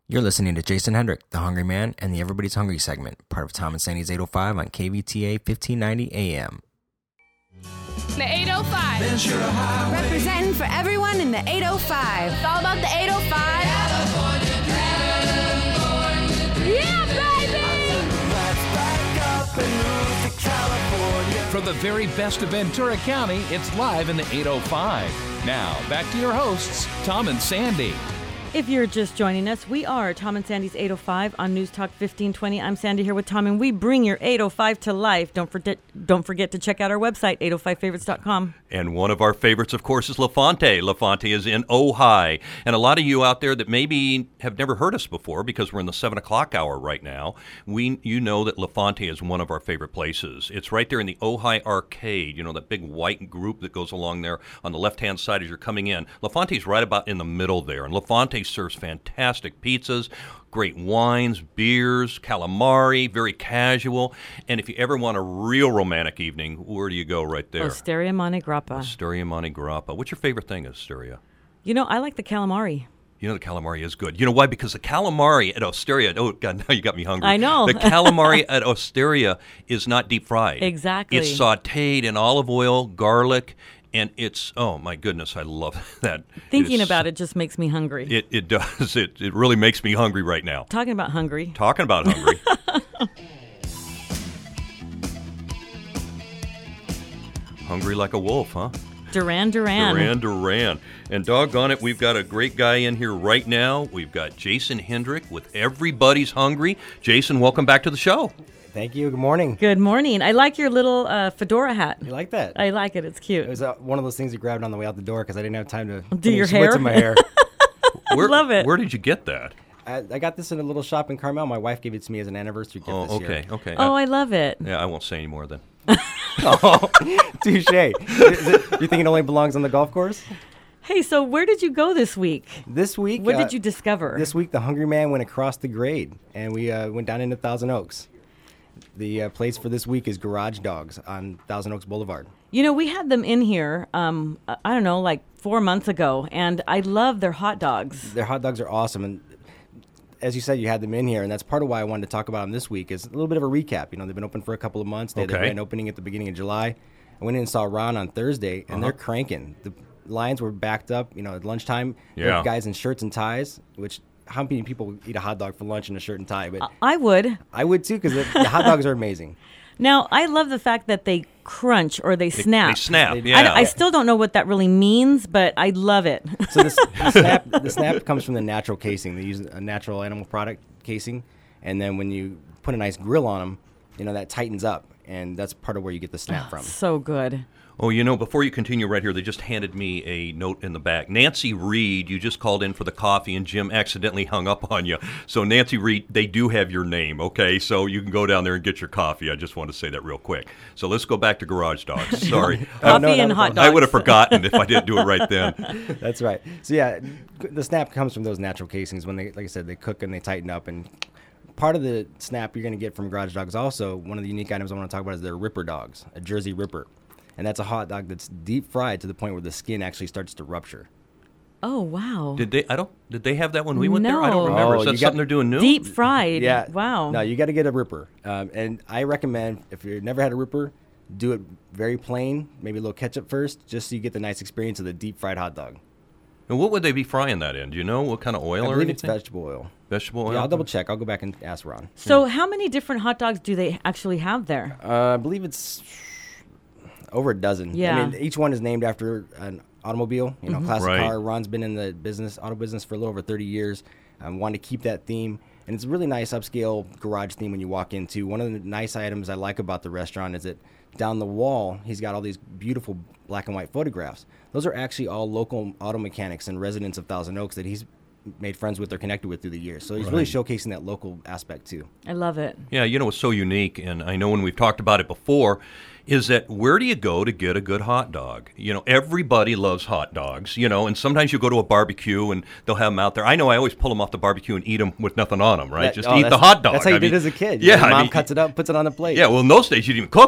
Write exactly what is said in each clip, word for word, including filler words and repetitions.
You're listening to Jason Hendrick, the Hungry Man, and the Everybody's Hungry segment, part of Tom and Sandy's eight oh five on K V T A fifteen ninety A M. The eight oh five. Representing for everyone in the eight oh five. It's all about the eight oh five. Yeah, baby! From the very best of Ventura County, it's live in the eight oh five. Now, back to your hosts, Tom and Sandy. If you're just joining us, we are Tom and Sandy's eight oh five on News Talk fifteen twenty. I'm Sandy here with Tom, and we bring your eight oh five to life. Don't forget, don't forget to check out our website, eight oh five favorites dot com. And one of our favorites, of course, is LaFonte. LaFonte is in Ojai. And a lot of you out there that maybe have never heard us before, because we're in the seven o'clock hour right now, we you know that LaFonte is one of our favorite places. It's right there in the Ojai Arcade, you know, that big white group that goes along there on the left-hand side as you're coming in. LaFonte is right about in the middle there. And LaFonte serves fantastic pizzas, great wines, beers, calamari, very casual. And if you ever want a real romantic evening, where do you go right there? Osteria Monte Grappa. Osteria Monte Grappa. What's your favorite thing at Osteria? You know, I like the calamari. You know, the calamari is good. You know why? Because the calamari at Osteria, oh, God, now you got me hungry. I know. The calamari at Osteria is not deep fried. Exactly. It's sautéed in olive oil, garlic, and it's, oh, my goodness, I love that. Thinking it about it just makes me hungry. It it does. It, it really makes me hungry right now. Talking about hungry. Talking about hungry. Hungry like a wolf, huh? Duran Duran. Duran Duran. And doggone it, we've got a great guy in here right now. We've got Jason Hendrick with Everybody's Hungry. Jason, welcome back to the show. Thank you. Good morning. Good morning. I like your little uh, fedora hat. You like that? I like it. It's cute. It was uh, one of those things you grabbed on the way out the door because I didn't have time to do your hair. hair. My hair. Where, love it. Where did you get that? I, I got this in a little shop in Carmel. My wife gave it to me as an anniversary gift Oh, this okay, year. okay. Oh, I, I love it. yeah, I won't say any more then. Oh, touche. Is it, you think it only belongs on the golf course? Hey, so where did you go this week? This week. What uh, did you discover? This week, the Hungry Man went across the grade, and we uh, went down into Thousand Oaks. The uh, place for this week is Garage Dogs on Thousand Oaks Boulevard. You know, we had them in here, um, I don't know, like four months ago, and I love their hot dogs. Their hot dogs are awesome, and as you said, you had them in here, and that's part of why I wanted to talk about them this week. Is a little bit of a recap. You know, they've been open for a couple of months. They had Okay. their grand opening at the beginning of July. I went in and saw Ron on Thursday, and Uh-huh. they're cranking. The lines were backed up. You know, at lunchtime, there Yeah. were guys in shirts and ties. Which how many people eat a hot dog for lunch in a shirt and tie? But I would. I would too, because the, the hot dogs are amazing. Now, I love the fact that they crunch or they They, snap. they snap, They- yeah. I, I still don't know what that really means, but I love it. So this, the snap, the snap comes from the natural casing. They use a natural animal product casing, and then when you put a nice grill on them, you know that tightens up, and that's part of where you get the snap from. So good. Oh, you know, before you continue right here, they just handed me a note in the back. Nancy Reed, you just called in for the coffee, and Jim accidentally hung up on you. So, Nancy Reed, they do have your name, okay? So you can go down there and get your coffee. I just want to say that real quick. So let's go back to Garage Dogs. Sorry. Coffee no, and not a hot problem. dogs. I would have forgotten if I didn't do it right then. That's right. So yeah, the snap comes from those natural casings. When they, like I said, they cook and they tighten up. And part of the snap you're going to get from Garage Dogs also, one of the unique items I want to talk about is their Ripper dogs, a Jersey Ripper. And that's a hot dog that's deep fried to the point where the skin actually starts to rupture. Oh, wow. Did they? I don't. Did they have that when we went there? I don't No. remember. Oh, Is that you got- something they're doing new? Deep fried. Yeah. Wow. No, you got to get a Ripper. Um, and I recommend, if you've never had a Ripper, do it very plain, maybe a little ketchup first, just so you get the nice experience of the deep fried hot dog. And what would they be frying that in? Do you know what kind of oil I or believe it's anything? vegetable oil. Vegetable oil. Yeah, I'll double check. I'll go back and ask Ron. So how many different hot dogs do they actually have there? Uh, I believe it's over a dozen. Yeah. I mean, each one is named after an automobile, you know, classic Right. car. Ron's been in the business, auto business for a little over thirty years. Um, wanted to keep that theme. And it's a really nice upscale garage theme when you walk into. One of the nice items I like about the restaurant is that down the wall, he's got all these beautiful black and white photographs. Those are actually all local auto mechanics and residents of Thousand Oaks that he's made friends with or connected with through the years. So he's really showcasing that local aspect too. I love it. Yeah, you know what's so unique, and I know when we've talked about it before, is that where do you go to get a good hot dog? You know, everybody loves hot dogs, you know, and sometimes you go to a barbecue and they'll have them out there. I know I always pull them off the barbecue and eat them with nothing on them, right? That- Just oh, eat the that's- hot dog. That's how you I did mean, as a kid. Yeah, Your I mom mean, cuts it up, puts it on the plate. Yeah, well, in those days you didn't even cook them.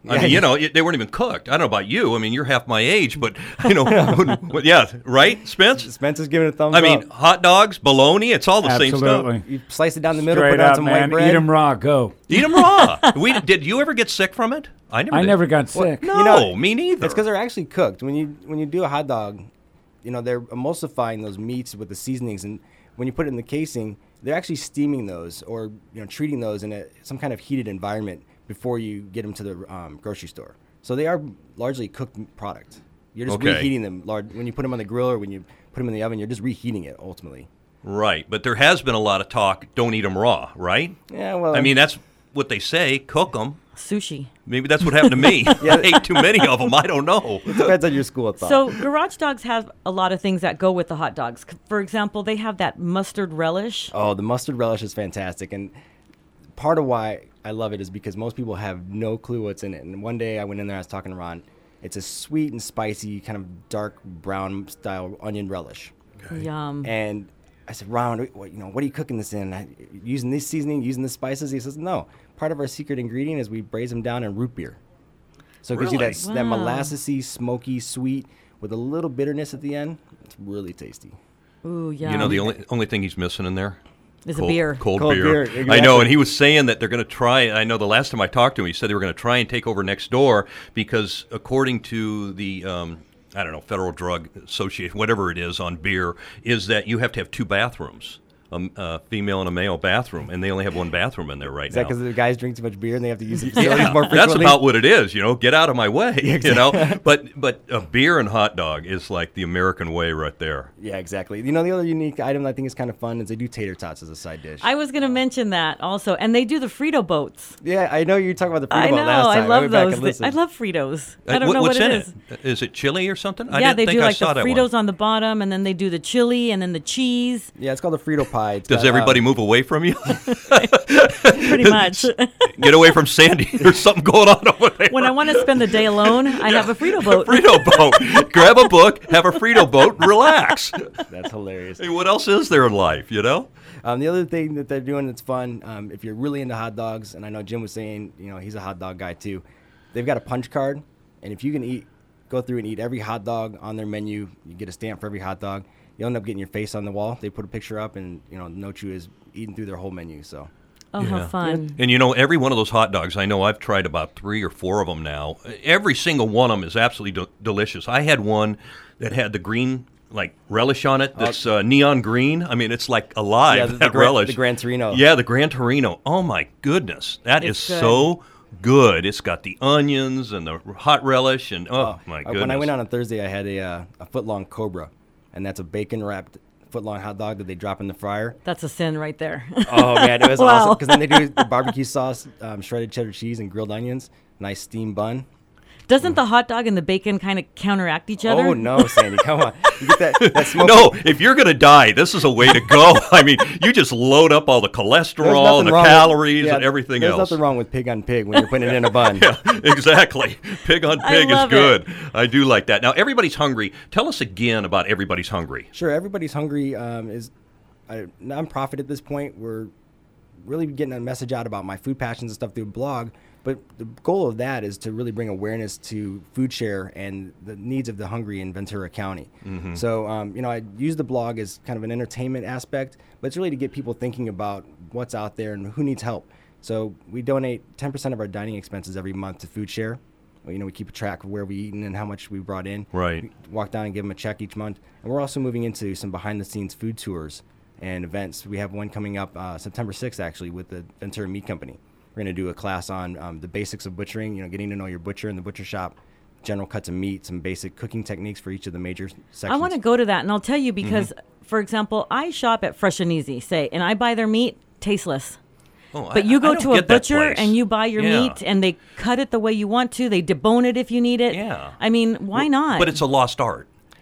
I mean, you know, it, they weren't even cooked. I don't know about you. I mean, you're half my age, but, you know, yeah, right, Spence? Spence is giving a thumbs I mean, up. hot dogs, bologna, it's all the Absolutely. same stuff. You slice it down the middle, Straight put on up, some man. white bread. Eat them raw. Go. Eat them raw. we, did you ever get sick from it? I never I did. never got sick. No, You know, me neither. It's because they're actually cooked. When you when you do a hot dog, you know, they're emulsifying those meats with the seasonings, and when you put it in the casing, they're actually steaming those or you know treating those in a, some kind of heated environment before you get them to the um, grocery store. So they are largely cooked product. You're just Okay. reheating them. Large, when you put them on the grill or when you put them in the oven, you're just reheating it ultimately. Right, but there has been a lot of talk, don't eat them raw, right? Yeah, well, I mean, that's what they say, cook them. Sushi. Maybe that's what happened to me. I ate too many of them. I don't know. it depends on your school of thought. So garage dogs have a lot of things that go with the hot dogs. C- For example, they have that mustard relish. Oh, the mustard relish is fantastic. And part of why I love it is because most people have no clue what's in it. And one day I went in there, I was talking to Ron. It's a sweet and spicy, kind of dark brown style onion relish. Yum. And I said, Ron, what, you know, what are you cooking this in? I, using this seasoning, using the spices? He says, no. Part of our secret ingredient is we braise them down in root beer. So it gives you that, Really? that Wow. molassesy, smoky, sweet with a little bitterness at the end. It's really tasty. Ooh, yum. You know, the only only thing he's missing in there? is a Cold, beer. Cold, Cold beer. beer, I exactly. know, and he was saying that they're going to try. I know the last time I talked to him, he said they were going to try and take over next door because, according to the, um, I don't know, Federal Drug Association, whatever it is on beer, is that you have to have two bathrooms, a, a female and a male bathroom, and they only have one bathroom in there right Is that now. because the guys drink too much beer and they have to use the facilities more That's frequently? about what it is, you know. Get out of my way, you know. But but a beer and hot dog is like the American way right there. Yeah, exactly. You know, the other unique item I think is kind of fun is they do tater tots as a side dish. I was going to mention that also. And they do the Frito boats. yeah, I know you were talking about the Frito I boat know. last time. I love went back those. and thi- listened. I love Fritos. I Uh, don't what- know what's what in it is. it? Is it chili or something? I Yeah, didn't they think do I like saw the that Fritos one. on the bottom, and then they do the chili, and then the cheese. Yeah, it's called the Frito pie. It's Does got, everybody um, move away from you? Pretty much. Get away from Sandy. There's something going on over there. When I want to spend the day alone, I have a Frito boat. Frito boat. Grab a book, have a Frito boat, relax. That's hilarious. Hey, what else is there in life, you know? Um, the other thing that they're doing that's fun, um, if you're really into hot dogs, and I know Jim was saying, you know, he's a hot dog guy too. They've got a punch card, and if you can eat, go through and eat every hot dog on their menu, you get a stamp for every hot dog. You end up getting your face on the wall. They put a picture up, and you know, No Chew is eating through their whole menu. So Oh, how Yeah. fun. And you know, every one of those hot dogs, I know I've tried about three or four of them now. Every single one of them is absolutely de- delicious. I had one that had the green, like, relish on it that's uh, neon green. I mean, it's like alive, Yeah, the- the that Gran- relish. the Gran Torino. Yeah, the Gran Torino. Oh, my goodness. That It's is good. so good. It's got the onions and the hot relish, and oh, my Uh, goodness. when I went out on Thursday, I had a uh, a foot long Cobra, and that's a bacon wrapped foot long hot dog that they drop in the fryer. That's a sin right there. Oh man, it was Wow. awesome because then they do the barbecue sauce, um, shredded cheddar cheese, and grilled onions. Nice steamed bun. Doesn't the hot dog and the bacon kind of counteract each other? Oh no, Sandy, come on! You get that that smoky. No, if you're going to die, this is a way to go. I mean, you just load up all the There's cholesterol nothing and the wrong with- calories yeah, and everything there's else. nothing wrong with pig on pig when you're putting it in a bun. Exactly. Pig on I pig is love good. I do like that. Now, Everybody's Hungry. Tell us again about Everybody's Hungry. Sure, Everybody's Hungry um, is a nonprofit at this point. We're really getting a message out about my food passions and stuff through a blog. But the goal of that is to really bring awareness to food share and the needs of the hungry in Ventura County. So, um, you know, I use the blog as kind of an entertainment aspect, but it's really to get people thinking about what's out there and who needs help. So we donate ten percent of our dining expenses every month to food share. Well, you know, we keep a track of where we eaten and how much we brought in. Right. We walk down and give them a check each month. And we're also moving into some behind-the-scenes food tours and events. We have one coming up uh, September sixth, actually, with the Ventura Meat Company. We're going to do a class on um, the basics of butchering, you know, getting to know your butcher in the butcher shop, general cuts of meat, some basic cooking techniques for each of the major sections. I want to go to that, and I'll tell you because, for example, I shop at Fresh and Easy, say, and I buy their meat tasteless. Oh, But I- you I go don't to a get that butcher place. and you buy your Yeah. meat, and they cut it the way you want to. They debone it if you need it. Yeah. I mean, why not? But it's a lost art.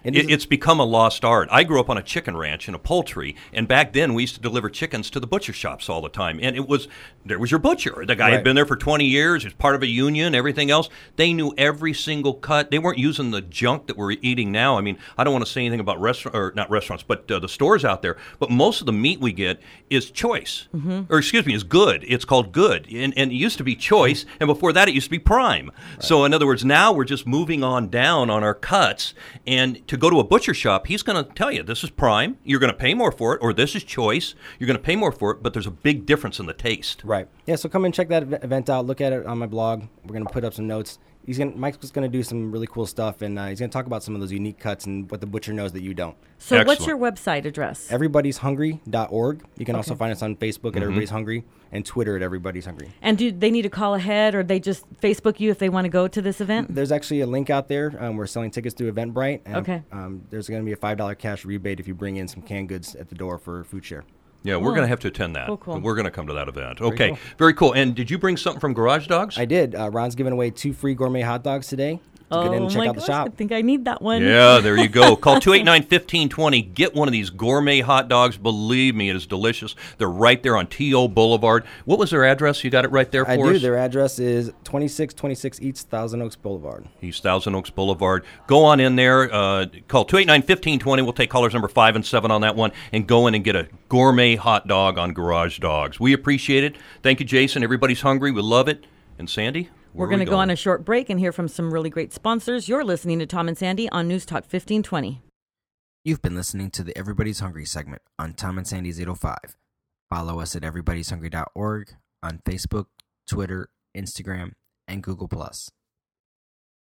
It It, is- it's become a lost art. I grew up on a chicken ranch and a poultry, and back then we used to deliver chickens to the butcher shops all the time. And it was there was your butcher. The guy had Right. been there for twenty years. He was part of a union. Everything else, they knew every single cut. They weren't using the junk that we're eating now. I mean, I don't want to say anything about restaurant or not restaurants, but uh, the stores out there. But most of the meat we get is choice, or excuse me, is good. It's called good, and, and it used to be choice, and before that it used to be prime. So in other words, now we're just moving on down on our cuts, and to go to a butcher shop, he's going to tell you this is prime. You're going to pay more for it, or this is choice. You're going to pay more for it, but there's a big difference in the taste. Right. Yeah, so come and check that ev- event out. Look at it on my blog. We're going to put up some notes. He's gonna, Mike's going to do some really cool stuff, and uh, he's going to talk about some of those unique cuts and what the butcher knows that you don't. So what's Excellent. your website address? everybody's hungry dot org. You can also Okay. find us on Facebook Mm-hmm. at Everybody's Hungry and Twitter at Everybody's Hungry. And do they need to call ahead, or they just Facebook you if they want to go to this event? There's actually a link out there. Um, we're selling tickets through Eventbrite. And, Okay. Um, there's going to be a five dollars cash rebate if you bring in some canned goods at the door for food share. Yeah, we're Cool. going to have to attend that. Cool, cool. We're going to come to that event. Okay, cool. very cool. And did you bring something from Garage Dogs? I did. Uh, Ron's giving away two free gourmet hot dogs today. So get in Oh and check my out the gosh, shop. I think I need that one. Yeah, there you go. Call two eight nine, one five two zero. Get one of these gourmet hot dogs. Believe me, it is delicious. They're right there on T O Boulevard. What was their address? You got it right there for I us? do. Their address is twenty-six twenty-six East Thousand Oaks Boulevard. East Thousand Oaks Boulevard. Go on in there. Uh, call two eight nine, one five two zero. We'll take callers number five and seven on that one, and go in and get a gourmet hot dog on Garage Dogs. We appreciate it. Thank you, Jason. Everybody's hungry. We love it. And Sandy? We're going to go on a short break and hear from some really great sponsors. You're listening to Tom and Sandy on News Talk fifteen twenty. You've been listening to the Everybody's Hungry segment on Tom and Sandy's eight oh five. Follow us at everybody's hungry dot org on Facebook, Twitter, Instagram, and Google Plus.